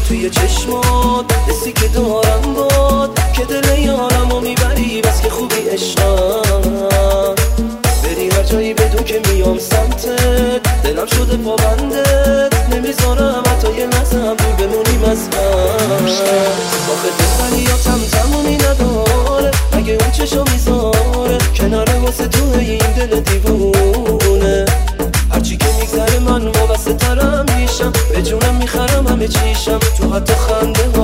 توی چشمات حسی که دارم باد که دل یارمو میبری بس که خوبی عشقم بری هر جایی بدون که میام سمتت دلم شده پابندت نمیذارم حتی یه لحظه هم دور بمونیم از هم آخه دلبریاتم تمومی نداره اگه اون چشا میذاره کناره واسه تو این دل دیوونه هرچی که میگذره من وابسته ترم میشم به جونم میخرم همه چیشم تو حتی خنده